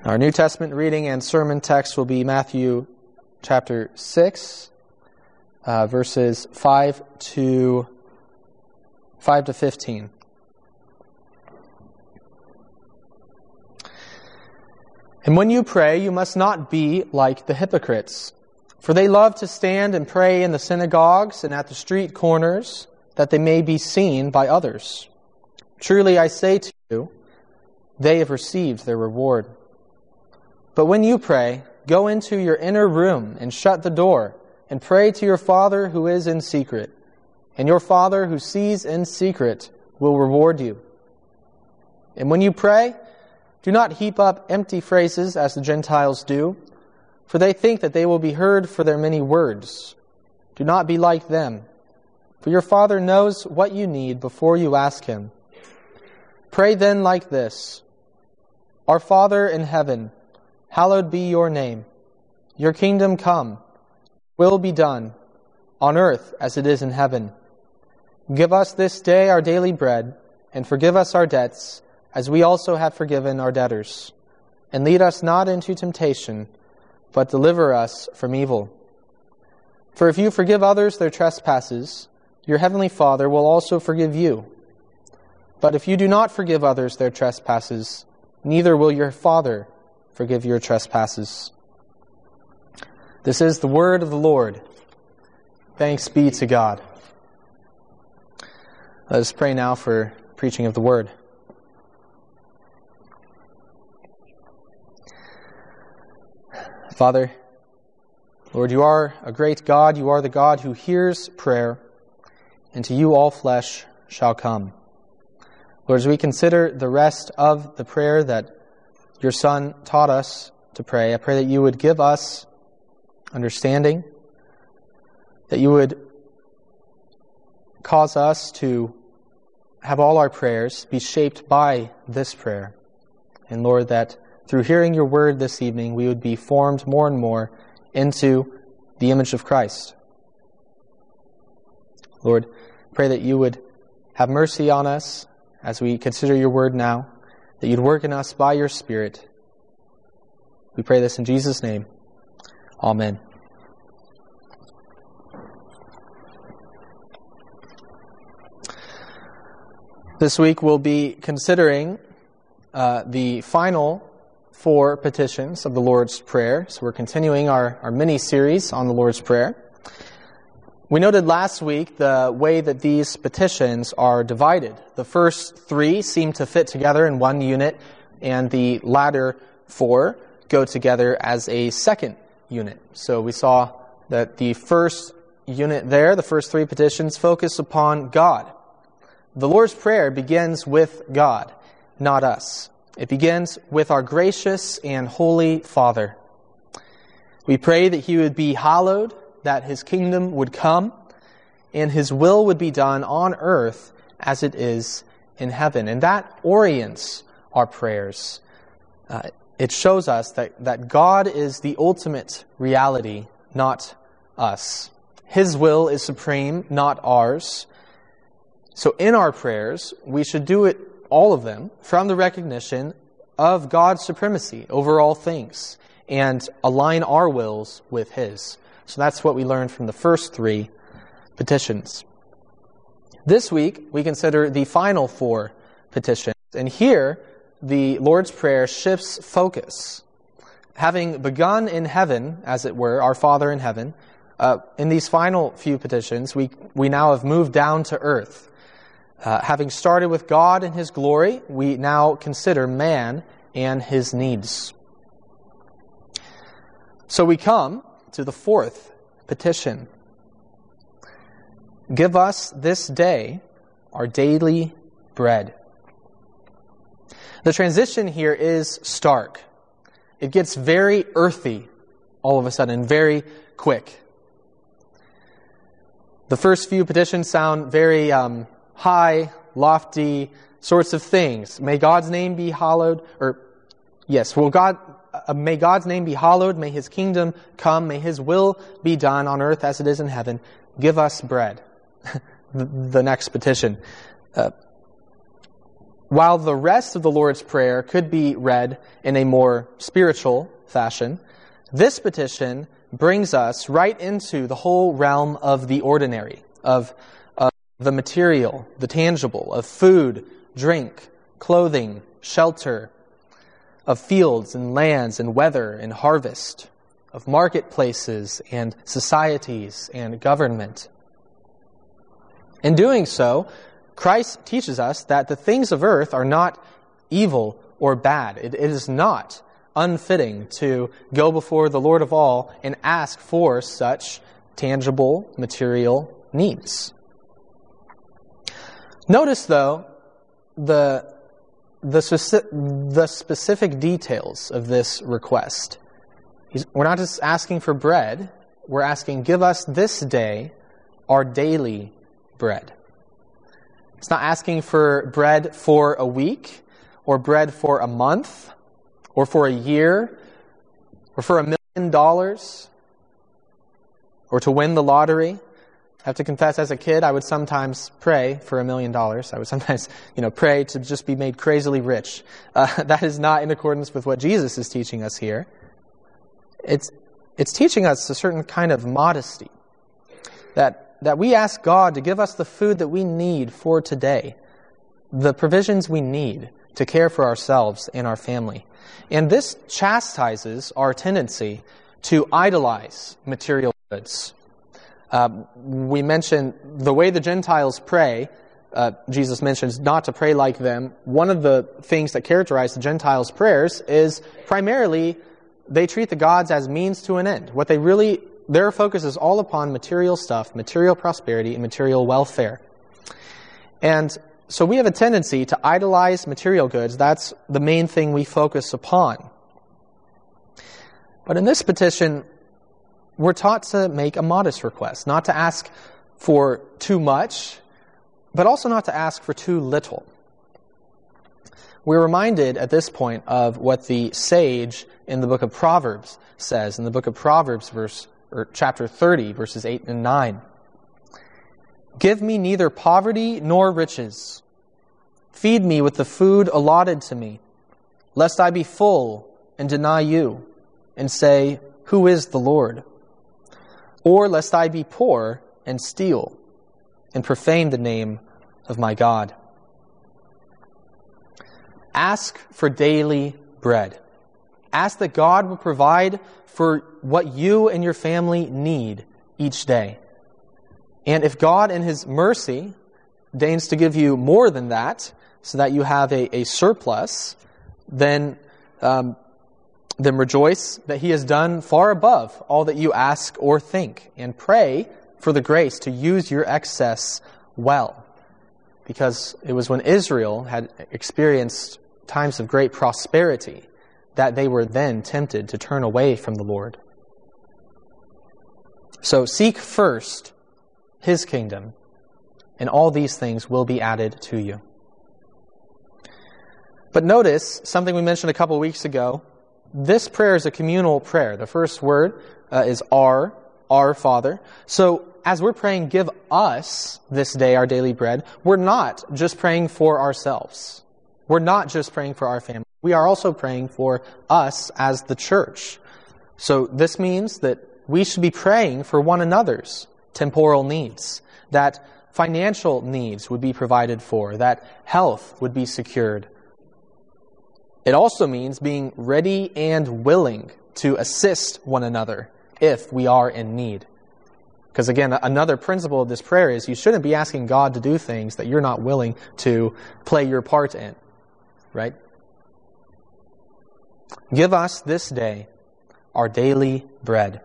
Our New Testament reading and sermon text will be Matthew chapter 6, verses 5 to 15. And when you pray, you must not be like the hypocrites, for they love to stand and pray in the synagogues and at the street corners, that they may be seen by others. Truly I say to you, they have received their reward. But when you pray, go into your inner room and shut the door, and pray to your Father who is in secret, and your Father who sees in secret will reward you. And when you pray, do not heap up empty phrases as the Gentiles do, for they think that they will be heard for their many words. Do not be like them, for your Father knows what you need before you ask Him. Pray then like this: Our Father in heaven, hallowed be your name. Your kingdom come, will be done, on earth as it is in heaven. Give us this day our daily bread, and forgive us our debts, as we also have forgiven our debtors. And lead us not into temptation, but deliver us from evil. For if you forgive others their trespasses, your heavenly Father will also forgive you. But if you do not forgive others their trespasses, neither will your Father forgive your trespasses. This is the word of the Lord. Thanks be to God. Let us pray now for preaching of the word. Father, Lord, you are a great God. You are the God who hears prayer, and to you all flesh shall come. Lord, as we consider the rest of the prayer that your Son taught us to pray, I pray that you would give us understanding, that you would cause us to have all our prayers be shaped by this prayer. And Lord, that through hearing your word this evening, we would be formed more and more into the image of Christ. Lord, pray that you would have mercy on us as we consider your word now, that you'd work in us by your Spirit. We pray this in Jesus' name. Amen. This week we'll be considering the final 4 petitions of the Lord's Prayer. So we're continuing our mini-series on the Lord's Prayer. We noted last week the way that these petitions are divided. The first 3 seem to fit together in one unit, and the latter 4 go together as a second unit. So we saw that the first unit there, the first 3 petitions, focus upon God. The Lord's Prayer begins with God, not us. It begins with our gracious and holy Father. We pray that He would be hallowed, that His kingdom would come, and His will would be done on earth as it is in heaven. And that orients our prayers. It shows us that God is the ultimate reality, not us. His will is supreme, not ours. So in our prayers, we should do it, all of them, from the recognition of God's supremacy over all things, and align our wills with His. So that's what we learned from the first 3 petitions. This week, we consider the final 4 petitions. And here, the Lord's Prayer shifts focus. Having begun in heaven, as it were, our Father in heaven, in these final few petitions, we now have moved down to earth. Having started with God and His glory, we now consider man and his needs. So we come to the 4th petition. Give us this day our daily bread. The transition here is stark. It gets very earthy all of a sudden, very quick. The first few petitions sound very high, lofty sorts of things. May God's name be hallowed, may God's name be hallowed, may His kingdom come, may His will be done on earth as it is in heaven. Give us bread. The next petition. while the rest of the Lord's Prayer could be read in a more spiritual fashion, this petition brings us right into the whole realm of the ordinary, of the material, the tangible, of food, drink, clothing, shelter, of fields and lands and weather and harvest, of marketplaces and societies and government. In doing so, Christ teaches us that the things of earth are not evil or bad. It is not unfitting to go before the Lord of all and ask for such tangible material needs. Notice, though, the specific details of this request. We're not just asking for bread. We're asking, give us this day our daily bread. It's not asking for bread for a week, or bread for a month, or for a year, or for $1 million, or to win the lottery. I have to confess, as a kid, I would sometimes pray for $1 million. I would sometimes, pray to just be made crazily rich. That is not in accordance with what Jesus is teaching us here. It's teaching us a certain kind of modesty, that we ask God to give us the food that we need for today, the provisions we need to care for ourselves and our family. And this chastises our tendency to idolize material goods. We mentioned the way the Gentiles pray. Jesus mentions not to pray like them. One of the things that characterize the Gentiles' prayers is primarily they treat the gods as means to an end. Their focus is all upon material stuff, material prosperity, and material welfare. And so we have a tendency to idolize material goods. That's the main thing we focus upon. But in this petition, we're taught to make a modest request, not to ask for too much, but also not to ask for too little. We're reminded at this point of what the sage in the book of Proverbs says, in the book of Proverbs, chapter 30, verses 8 and 9. Give me neither poverty nor riches. Feed me with the food allotted to me, lest I be full and deny you, and say, who is the Lord? Or lest I be poor and steal, and profane the name of my God. Ask for daily bread. Ask that God will provide for what you and your family need each day. And if God in His mercy deigns to give you more than that, so that you have a surplus, then rejoice that He has done far above all that you ask or think, and pray for the grace to use your excess well. Because it was when Israel had experienced times of great prosperity that they were then tempted to turn away from the Lord. So seek first His kingdom, and all these things will be added to you. But notice something we mentioned a couple of weeks ago. This prayer is a communal prayer. The first word is our Father. So as we're praying, give us this day our daily bread, we're not just praying for ourselves. We're not just praying for our family. We are also praying for us as the church. So this means that we should be praying for one another's temporal needs, that financial needs would be provided for, that health would be secured. It also means being ready and willing to assist one another if we are in need. Because again, another principle of this prayer is you shouldn't be asking God to do things that you're not willing to play your part in. Right? Give us this day our daily bread.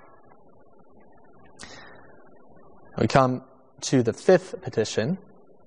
We come to the fifth petition.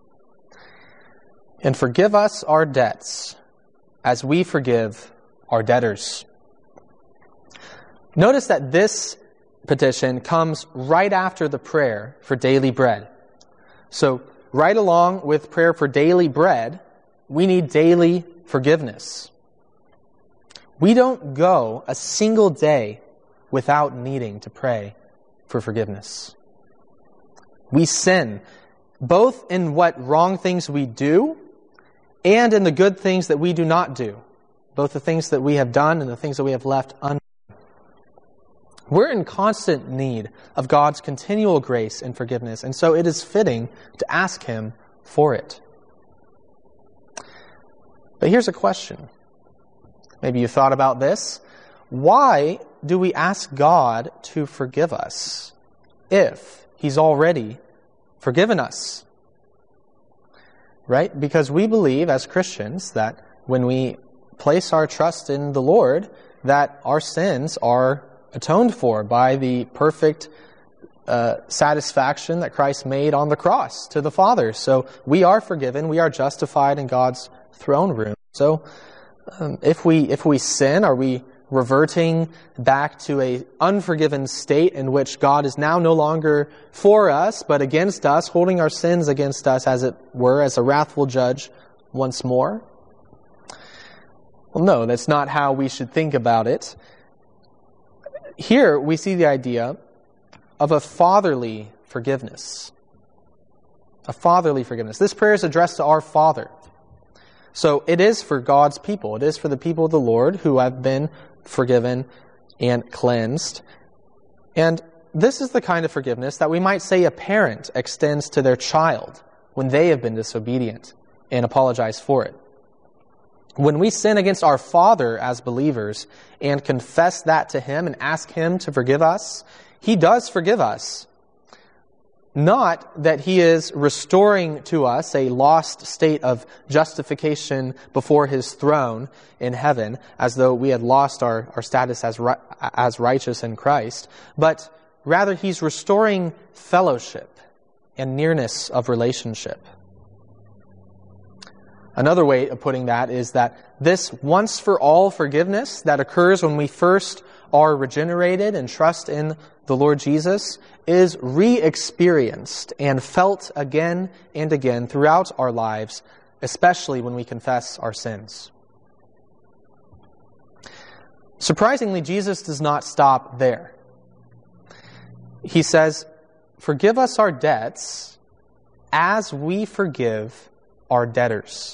And forgive us our debts as we forgive our debtors. Notice that this petition comes right after the prayer for daily bread. So, right along with prayer for daily bread, we need daily forgiveness. We don't go a single day without needing to pray for forgiveness. We sin, both in what wrong things we do and in the good things that we do not do, both the things that we have done and the things that we have left undone. We're in constant need of God's continual grace and forgiveness, and so it is fitting to ask Him for it. But here's a question. Maybe you thought about this. Why do we ask God to forgive us if He's already forgiven us? Right? Because we believe as Christians that when we place our trust in the Lord, that our sins are atoned for by the perfect satisfaction that Christ made on the cross to the Father. So we are forgiven, we are justified in God's throne room. So if we sin, are we reverting back to an unforgiven state in which God is now no longer for us, but against us, holding our sins against us, as it were, as a wrathful judge once more? Well, no, that's not how we should think about it. Here we see the idea of a fatherly forgiveness. A fatherly forgiveness. This prayer is addressed to our Father. So it is for God's people. It is for the people of the Lord who have been forgiven and cleansed. And this is the kind of forgiveness that we might say a parent extends to their child when they have been disobedient and apologize for it. When we sin against our Father as believers and confess that to Him and ask Him to forgive us, He does forgive us. Not that He is restoring to us a lost state of justification before His throne in heaven, as though we had lost our status as righteous in Christ, but rather He's restoring fellowship and nearness of relationship. Another way of putting that is that this once-for-all forgiveness that occurs when we first are regenerated and trust in the Lord Jesus is re-experienced and felt again and again throughout our lives, especially when we confess our sins. Surprisingly, Jesus does not stop there. He says, "Forgive us our debts as we forgive our debtors.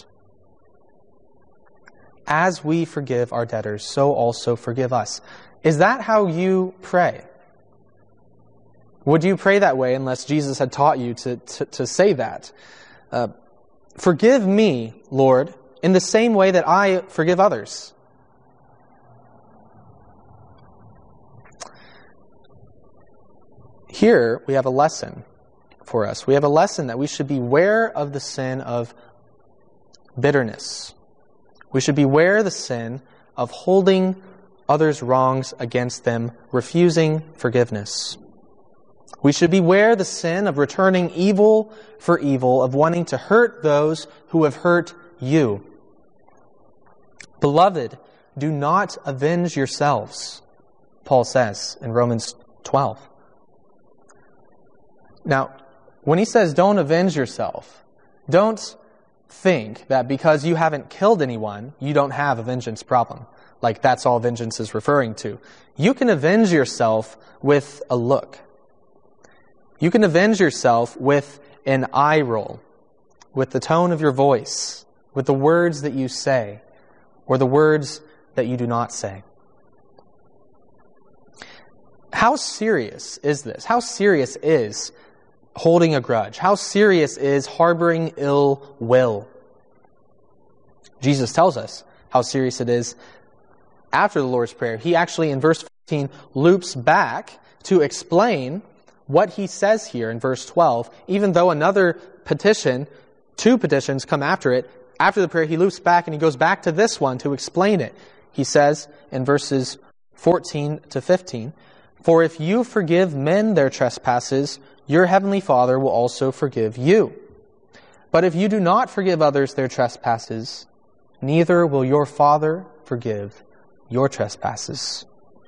As we forgive our debtors, so also forgive us." Is that how you pray? Would you pray that way unless Jesus had taught you to say that? Forgive me, Lord, in the same way that I forgive others. Here we have a lesson for us. We have a lesson that we should beware of the sin of bitterness. We should beware the sin of holding others' wrongs against them, refusing forgiveness. We should beware the sin of returning evil for evil, of wanting to hurt those who have hurt you. Beloved, do not avenge yourselves, Paul says in Romans 12. Now, when he says don't avenge yourself, don't think that because you haven't killed anyone, you don't have a vengeance problem. Like that's all vengeance is referring to. You can avenge yourself with a look. You can avenge yourself with an eye roll, with the tone of your voice, with the words that you say, or the words that you do not say. How serious is this? How serious is holding a grudge? How serious is harboring ill will? Jesus tells us how serious it is after the Lord's Prayer. He actually, in verse 15, loops back to explain what he says here in verse 12. Even though another petition, two petitions come after it, after the prayer he loops back and he goes back to this one to explain it. He says in verses 14 to 15, "For if you forgive men their trespasses, your heavenly Father will also forgive you. But if you do not forgive others their trespasses, neither will your Father forgive your trespasses."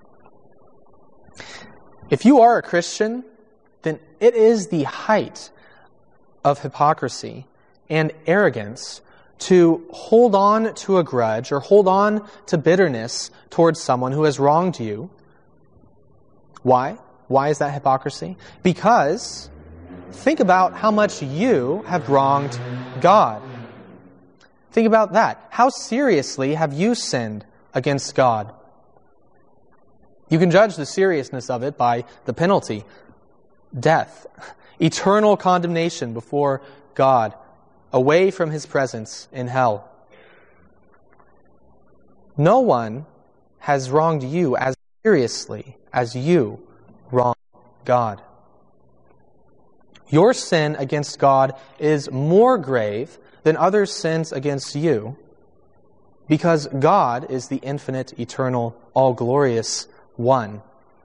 If you are a Christian, then it is the height of hypocrisy and arrogance to hold on to a grudge or hold on to bitterness towards someone who has wronged you. Why? Why is that hypocrisy? Because think about how much you have wronged God. Think about that. How seriously have you sinned against God? You can judge the seriousness of it by the penalty. Death. Eternal condemnation before God. Away from His presence in hell. No one has wronged you as seriously as you wrong God. Your sin against God is more grave than others' sins against you, because God is the infinite, eternal, all-glorious One.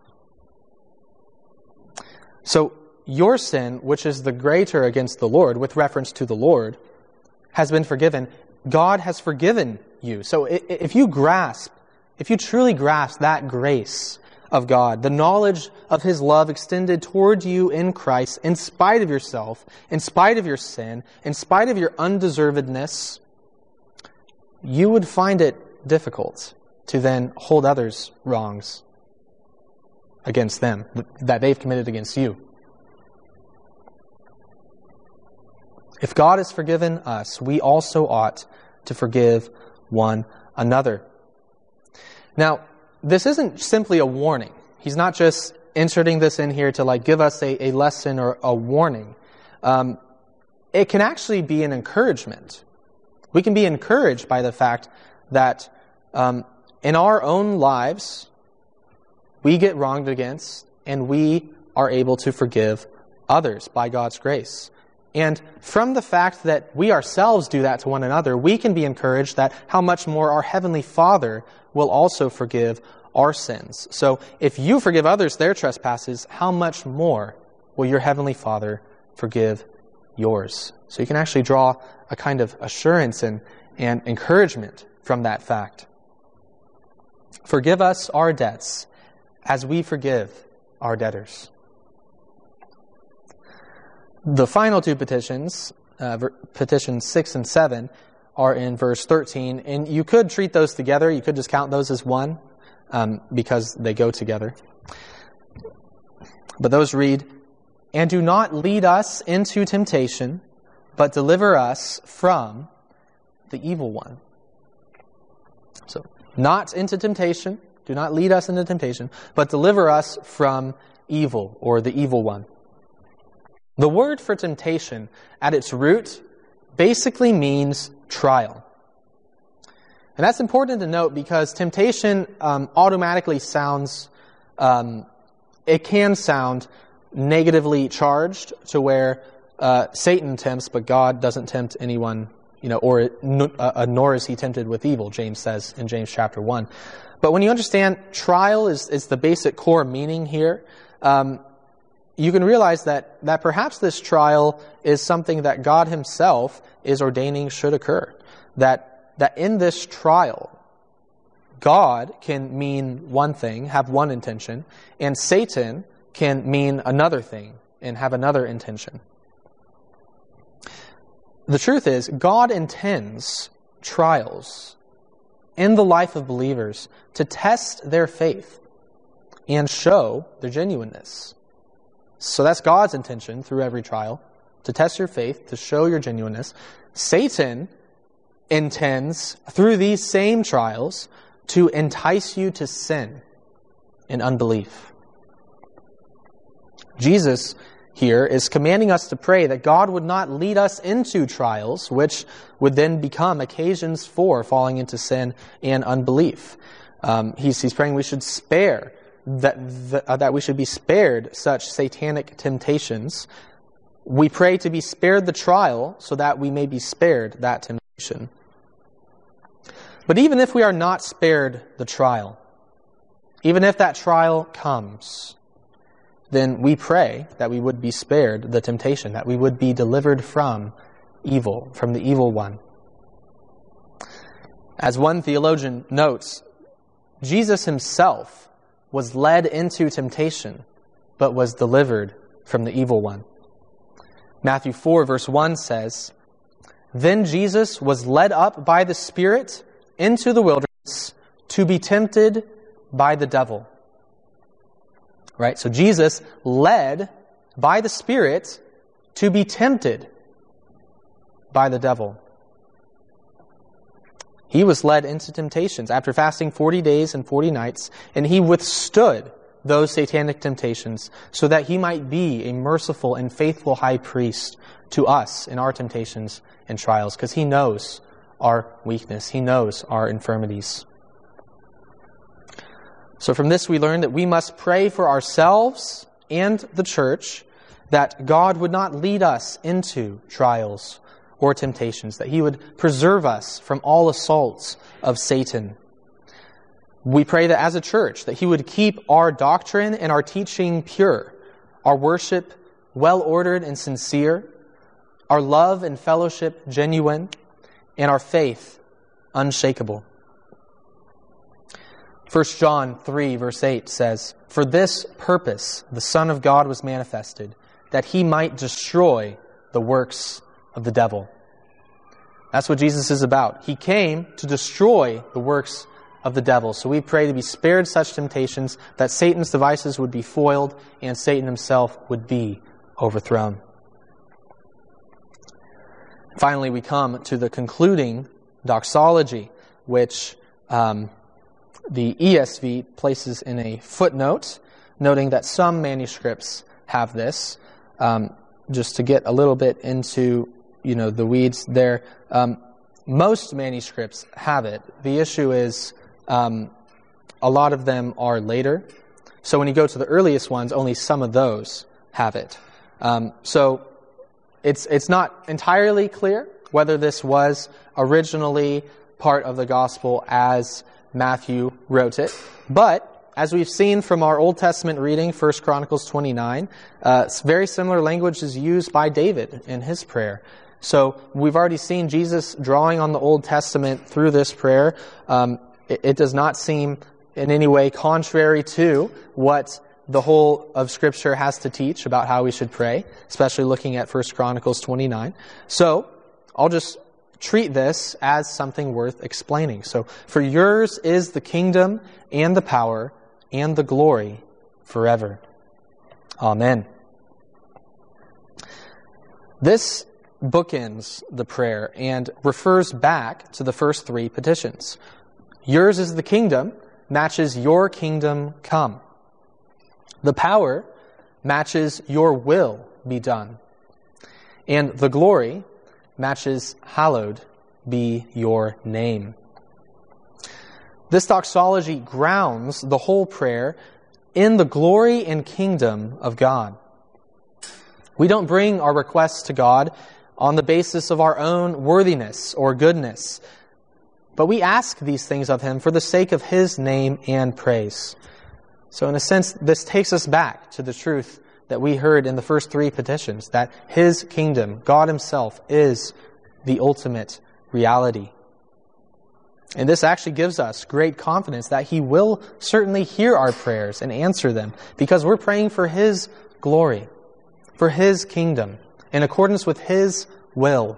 So, your sin, which is the greater against the Lord, with reference to the Lord, has been forgiven. God has forgiven you. So if you truly grasp that grace of God, the knowledge of His love extended toward you in Christ, in spite of yourself, in spite of your sin, in spite of your undeservedness, you would find it difficult to then hold others' wrongs against them, that they've committed against you. If God has forgiven us, we also ought to forgive one another. Now, this isn't simply a warning. He's not just inserting this in here to give us a lesson or a warning. It can actually be an encouragement. We can be encouraged by the fact that in our own lives, we get wronged against, and we are able to forgive others by God's grace. And from the fact that we ourselves do that to one another, we can be encouraged that how much more our Heavenly Father will also forgive our sins. So if you forgive others their trespasses, how much more will your Heavenly Father forgive yours? So you can actually draw a kind of assurance and encouragement from that fact. Forgive us our debts as we forgive our debtors. The final two petitions, petitions 6 and 7, are in verse 13. And you could treat those together. You could just count those as one because they go together. But those read, "And do not lead us into temptation, but deliver us from the evil one." So, not into temptation. Do not lead us into temptation, but deliver us from evil, or the evil one. The word for temptation at its root basically means trial. And that's important to note because temptation automatically sounds, it can sound negatively charged to where Satan tempts, but God doesn't tempt anyone, nor is He tempted with evil, James says in James chapter 1. But when you understand trial is the basic core meaning here, you can realize that perhaps this trial is something that God Himself is ordaining should occur. That in this trial, God can mean one thing, have one intention, and Satan can mean another thing and have another intention. The truth is, God intends trials in the life of believers to test their faith and show their genuineness. So that's God's intention through every trial, to test your faith, to show your genuineness. Satan intends, through these same trials, to entice you to sin and unbelief. Jesus here is commanding us to pray that God would not lead us into trials, which would then become occasions for falling into sin and unbelief. He's praying we should spare that we should be spared such satanic temptations. We pray to be spared the trial so that we may be spared that temptation. But even if we are not spared the trial, even if that trial comes, then we pray that we would be spared the temptation, that we would be delivered from evil, from the evil one. As one theologian notes, Jesus Himself was led into temptation, but was delivered from the evil one. Matthew 4 verse 1 says, "Then Jesus was led up by the Spirit into the wilderness to be tempted by the devil." Right? So Jesus led by the Spirit to be tempted by the devil. He was led into temptations after fasting 40 days and 40 nights, and he withstood those satanic temptations so that he might be a merciful and faithful high priest to us in our temptations and trials, because he knows our weakness. He knows our infirmities. So from this we learn that we must pray for ourselves and the church that God would not lead us into trials or temptations, that he would preserve us from all assaults of Satan. We pray that as a church, that he would keep our doctrine and our teaching pure, our worship well-ordered and sincere, our love and fellowship genuine, and our faith unshakable. 1 John 3, verse 8 says, "For this purpose the Son of God was manifested, that he might destroy the works of the devil." That's what Jesus is about. He came to destroy the works of the devil. So we pray to be spared such temptations, that Satan's devices would be foiled and Satan himself would be overthrown. Finally, we come to the concluding doxology, which the ESV places in a footnote, noting that some manuscripts have this. Just to get a little bit into the weeds there, most manuscripts have it. The issue is a lot of them are later. So when you go to the earliest ones, only some of those have it. So it's not entirely clear whether this was originally part of the gospel as Matthew wrote it. But as we've seen from our Old Testament reading, 1 Chronicles 29, very similar language is used by David in his prayer. So we've already seen Jesus drawing on the Old Testament through this prayer. It does not seem in any way contrary to what the whole of Scripture has to teach about how we should pray, especially looking at 1 Chronicles 29. So I'll just treat this as something worth explaining. So, "For yours is the kingdom and the power and the glory forever. Amen." This bookends the prayer and refers back to the first three petitions. Yours is the kingdom matches your kingdom come. The power matches your will be done. And the glory matches hallowed be your name. This doxology grounds the whole prayer in the glory and kingdom of God. We don't bring our requests to God on the basis of our own worthiness or goodness, but we ask these things of him for the sake of his name and praise. So in a sense, this takes us back to the truth that we heard in the first three petitions, that his kingdom, God himself, is the ultimate reality. And this actually gives us great confidence that he will certainly hear our prayers and answer them, because we're praying for his glory, for his kingdom, in accordance with his will.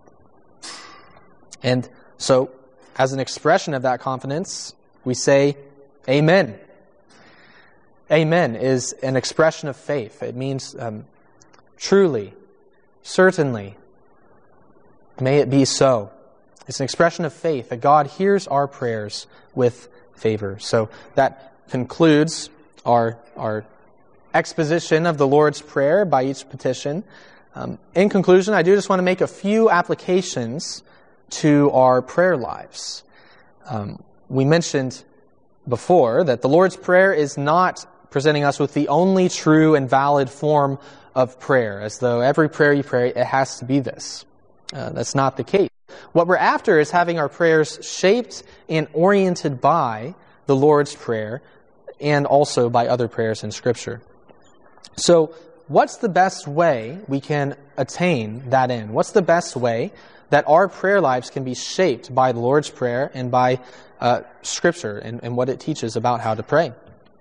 And so, as an expression of that confidence, we say, Amen. Amen is an expression of faith. It means truly, certainly, may it be so. It's an expression of faith that God hears our prayers with favor. So that concludes our exposition of the Lord's Prayer by each petition. In conclusion, I do just want to make a few applications to our prayer lives. We mentioned before that the Lord's Prayer is not presenting us with the only true and valid form of prayer, as though every prayer you pray, it has to be this. That's not the case. What we're after is having our prayers shaped and oriented by the Lord's Prayer and also by other prayers in Scripture. So, what's the best way we can attain that end? What's the best way that our prayer lives can be shaped by the Lord's Prayer and by Scripture and what it teaches about how to pray?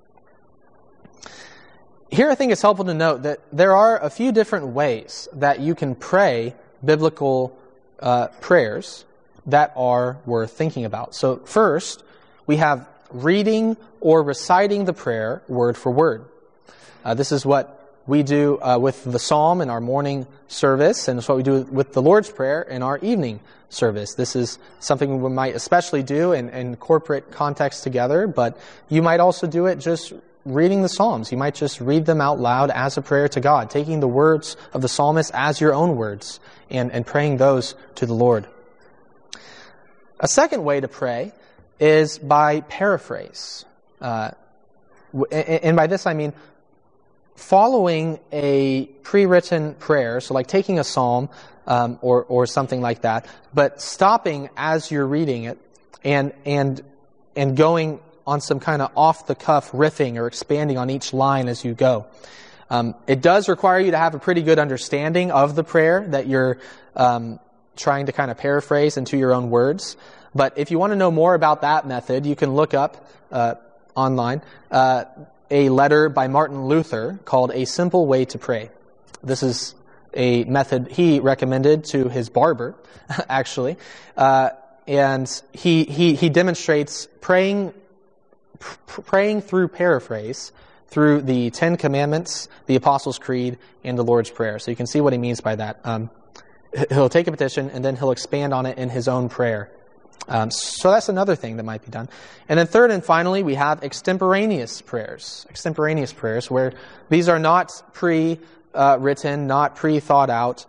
Here I think it's helpful to note that there are a few different ways that you can pray biblical prayers that are worth thinking about. So first, we have reading or reciting the prayer word for word. This is what we do with the psalm in our morning service, and it's what we do with the Lord's Prayer in our evening service. This is something we might especially do in corporate context together, but you might also do it just reading the Psalms. You might just read them out loud as a prayer to God, taking the words of the psalmist as your own words and praying those to the Lord. A second way to pray is by paraphrase. And by this I mean following a pre-written prayer, so like taking a psalm or something like that, but stopping as you're reading it and going on some kind of off-the-cuff riffing or expanding on each line as you go. It does require you to have a pretty good understanding of the prayer that you're trying to kind of paraphrase into your own words. But if you want to know more about that method, you can look up online a letter by Martin Luther called A Simple Way to Pray. This is a method he recommended to his barber, actually. And he demonstrates praying through paraphrase through the Ten Commandments, the Apostles' Creed, and the Lord's Prayer. So you can see what he means by that. He'll take a petition and then he'll expand on it in his own prayer. So that's another thing that might be done. And then third and finally, we have extemporaneous prayers. Extemporaneous prayers, where these are not pre-written, not pre-thought out.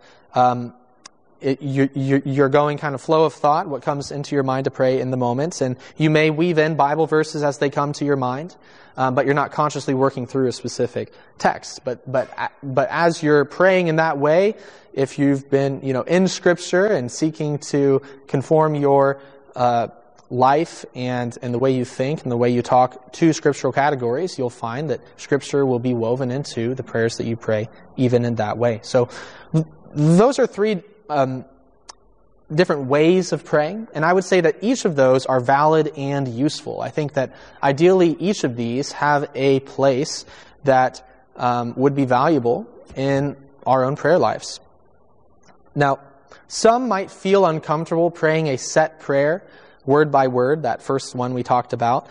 You're going kind of flow of thought, what comes into your mind to pray in the moment. And you may weave in Bible verses as they come to your mind, but you're not consciously working through a specific text. But as you're praying in that way, if you've been, in Scripture and seeking to conform your life and the way you think and the way you talk to scriptural categories, you'll find that Scripture will be woven into the prayers that you pray, even in that way. So those are three different ways of praying, and I would say that each of those are valid and useful. I think that ideally each of these have a place that would be valuable in our own prayer lives. Now, some might feel uncomfortable praying a set prayer, word by word, that first one we talked about.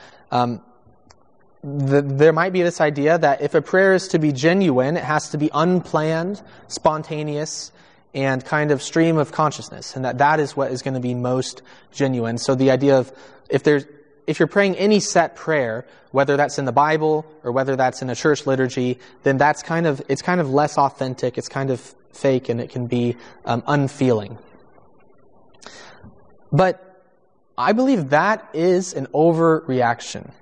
There might be this idea that if a prayer is to be genuine, it has to be unplanned, spontaneous, and kind of stream of consciousness, and that is what is going to be most genuine. So the idea of if you're praying any set prayer, whether that's in the Bible or whether that's in a church liturgy, then it's kind of less authentic, it's kind of fake, and it can be unfeeling. But I believe that is an overreaction.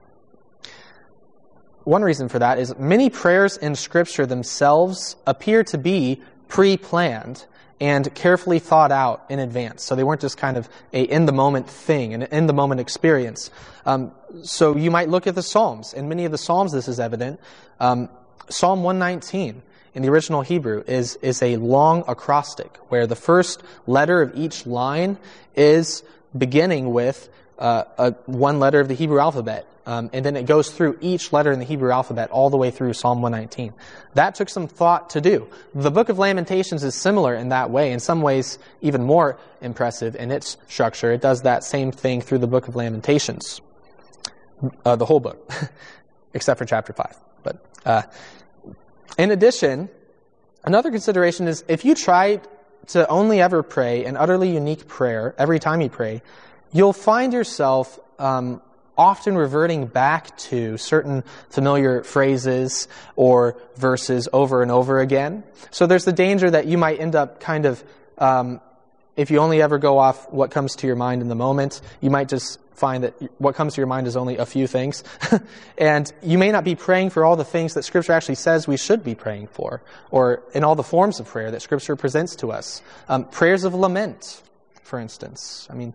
One reason for that is many prayers in Scripture themselves appear to be pre-planned and carefully thought out in advance. So they weren't just kind of a in-the-moment thing, an in-the-moment experience. So you might look at the Psalms. In many of the Psalms this is evident. Psalm 119 in the original Hebrew is a long acrostic where the first letter of each line is beginning with one letter of the Hebrew alphabet. And then it goes through each letter in the Hebrew alphabet all the way through Psalm 119. That took some thought to do. The Book of Lamentations is similar in that way, in some ways even more impressive in its structure. It does that same thing through the Book of Lamentations, the whole book, except for chapter 5. But in addition, another consideration is if you try to only ever pray an utterly unique prayer every time you pray, you'll find yourself often reverting back to certain familiar phrases or verses over and over again. So there's the danger that you might end up kind of, if you only ever go off what comes to your mind in the moment, you might just find that what comes to your mind is only a few things. And you may not be praying for all the things that Scripture actually says we should be praying for, or in all the forms of prayer that Scripture presents to us. Prayers of lament, for instance. I mean,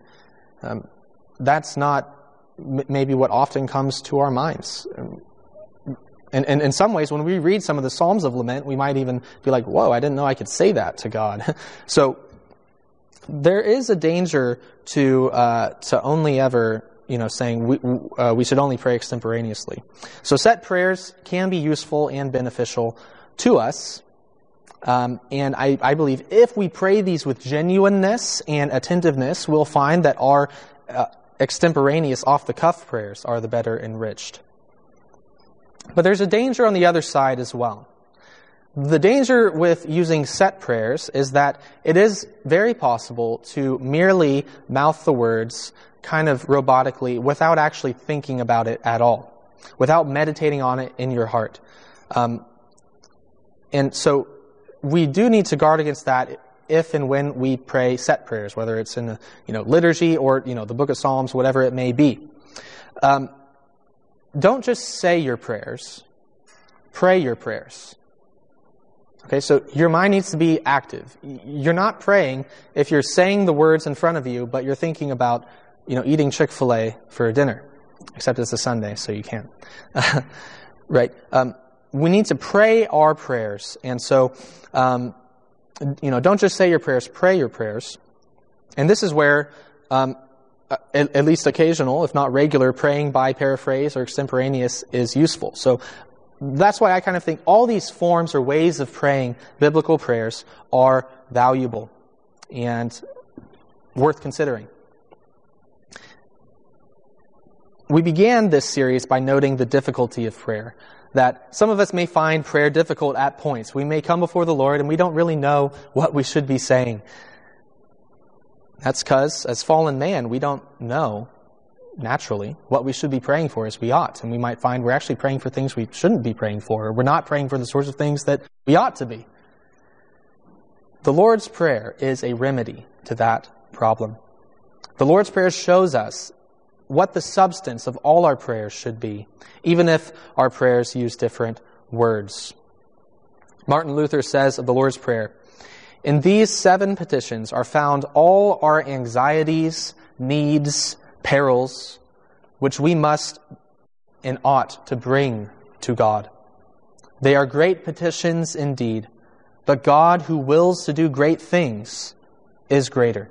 that's not maybe what often comes to our minds. And in some ways, when we read some of the Psalms of lament, we might even be like, whoa, I didn't know I could say that to God. So there is a danger to only ever, saying we should only pray extemporaneously. So set prayers can be useful and beneficial to us. And I believe if we pray these with genuineness and attentiveness, we'll find that our extemporaneous, off-the-cuff prayers are the better enriched. But there's a danger on the other side as well. The danger with using set prayers is that it is very possible to merely mouth the words kind of robotically without actually thinking about it at all, without meditating on it in your heart. And so we do need to guard against that if and when we pray set prayers, whether it's in the liturgy or the Book of Psalms, whatever it may be. Don't just say your prayers, pray your prayers. Okay, so your mind needs to be active. You're not praying if you're saying the words in front of you, but you're thinking about, eating Chick-fil-A for dinner. Except it's a Sunday, so you can't. Right. We need to pray our prayers. And so, don't just say your prayers, pray your prayers. And this is where, at least occasional, if not regular, praying by paraphrase or extemporaneous is useful. So that's why I kind of think all these forms or ways of praying biblical prayers are valuable and worth considering. We began this series by noting the difficulty of prayer, that some of us may find prayer difficult at points. We may come before the Lord and we don't really know what we should be saying. That's because, as fallen man, we don't know naturally what we should be praying for as we ought. And we might find we're actually praying for things we shouldn't be praying for, or we're not praying for the sorts of things that we ought to be. The Lord's Prayer is a remedy to that problem. The Lord's Prayer shows us what the substance of all our prayers should be, even if our prayers use different words. Martin Luther says of the Lord's Prayer, "In these 7 petitions are found all our anxieties, needs, perils, which we must and ought to bring to God. They are great petitions indeed, but God, who wills to do great things, is greater."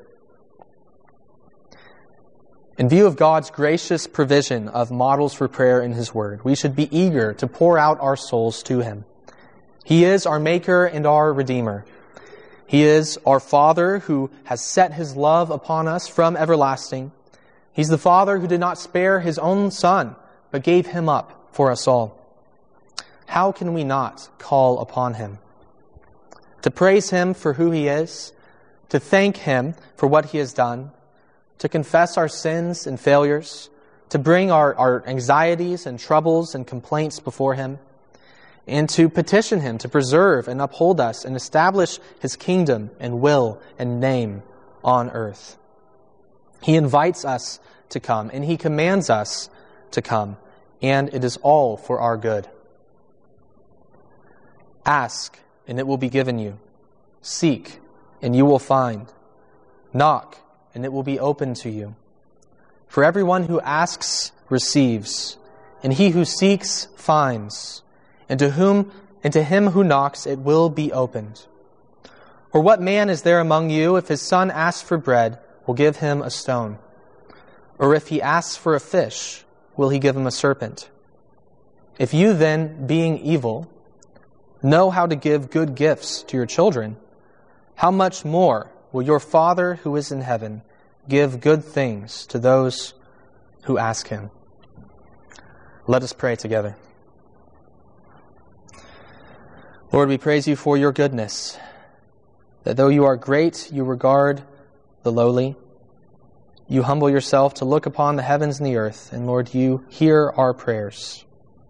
In view of God's gracious provision of models for prayer in His Word, we should be eager to pour out our souls to Him. He is our Maker and our Redeemer. He is our Father who has set His love upon us from everlasting. He's the Father who did not spare His own Son, but gave Him up for us all. How can we not call upon Him? To praise Him for who He is, to thank Him for what He has done, to confess our sins and failures, to bring our anxieties and troubles and complaints before Him, and to petition Him to preserve and uphold us and establish His kingdom and will and name on earth. He invites us to come, and He commands us to come, and it is all for our good. Ask, and it will be given you. Seek, and you will find. Knock, and it will be opened to you. For everyone who asks receives, and he who seeks finds, and to him who knocks it will be opened. Or what man is there among you, if his son asks for bread, will give him a stone? Or if he asks for a fish, will he give him a serpent? If you then, being evil, know how to give good gifts to your children, how much more will your Father who is in heaven give good things to those who ask Him? Let us pray together. Lord, we praise You for Your goodness, that though You are great, You regard the lowly. You humble Yourself to look upon the heavens and the earth, and Lord, You hear our prayers.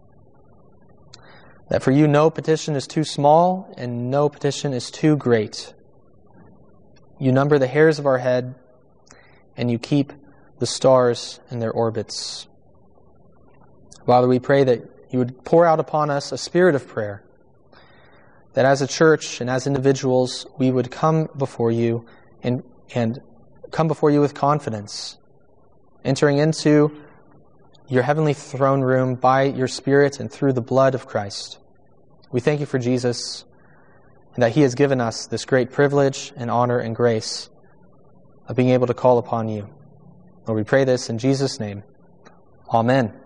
That for You no petition is too small, and no petition is too great. You number the hairs of our head, and You keep the stars in their orbits. Father, we pray that You would pour out upon us a spirit of prayer, that as a church and as individuals, we would come before You and come before You with confidence, entering into Your heavenly throne room by Your Spirit and through the blood of Christ. We thank You for Jesus, and that He has given us this great privilege and honor and grace of being able to call upon You. Lord, we pray this in Jesus' name. Amen.